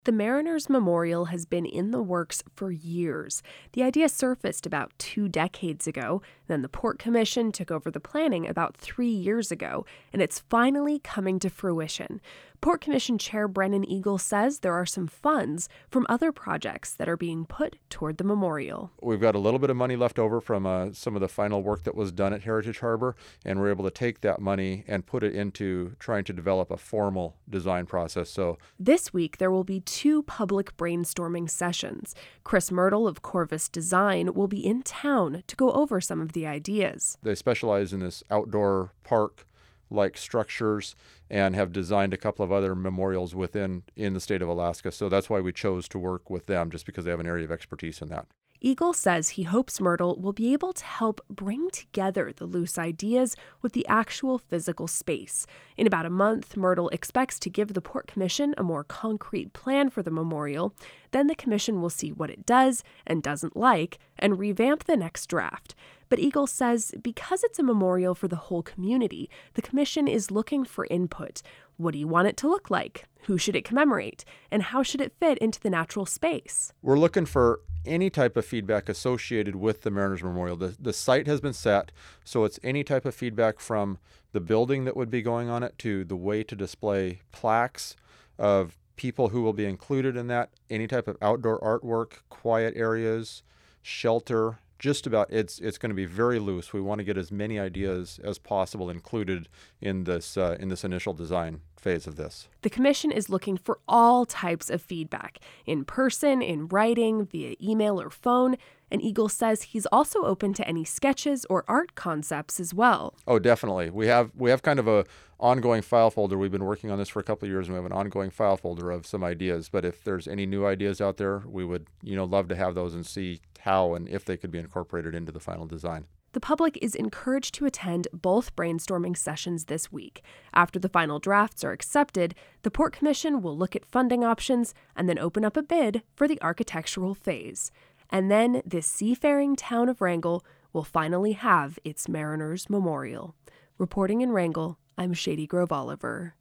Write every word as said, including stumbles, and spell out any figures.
The Mariners Memorial has been in the works for years. The idea surfaced about two decades ago, then the Port Commission took over the planning about three years ago, and it's finally coming to fruition. Port Commission Chair Brennan Eagle says there are some funds from other projects that are being put toward the memorial. We've got a little bit of money left over from uh, some of the final work that was done at Heritage Harbor, and we're able to take that money and put it into trying to develop a formal design process. So this week, there will be two public brainstorming sessions. Chris Myrtle of Corvus Design will be in town to go over some of the ideas. They specialize in this outdoor park like structures and have designed a couple of other memorials within in the state of Alaska. So that's why we chose to work with them, just because they have an area of expertise in that. Eagle says he hopes Myrtle will be able to help bring together the loose ideas with the actual physical space. In about a month, Myrtle expects to give the Port Commission a more concrete plan for the memorial. Then the commission will see what it does and doesn't like and revamp the next draft. But Eagle says because it's a memorial for the whole community, the commission is looking for input. What do you want it to look like? Who should it commemorate? And how should it fit into the natural space? We're looking for any type of feedback associated with the Mariners Memorial. The, the site has been set, so it's any type of feedback from the building that would be going on it to the way to display plaques of people who will be included in that, any type of outdoor artwork, quiet areas, shelter. Just about, it's it's going to be very loose. We want to get as many ideas as possible included in this uh, in this initial design phase of this. The commission is looking for all types of feedback, in person, in writing, via email or phone. And Eagle says he's also open to any sketches or art concepts as well. Oh, definitely. We have we have kind of a ongoing file folder. We've been working on this for a couple of years, and we have an ongoing file folder of some ideas. But if there's any new ideas out there, we would, you know, love to have those and see how and if they could be incorporated into the final design. The public is encouraged to attend both brainstorming sessions this week. After the final drafts are accepted, the Port Commission will look at funding options and then open up a bid for the architectural phase. And then this seafaring town of Wrangell will finally have its Mariners Memorial. Reporting in Wrangell, I'm Shady Grove Oliver.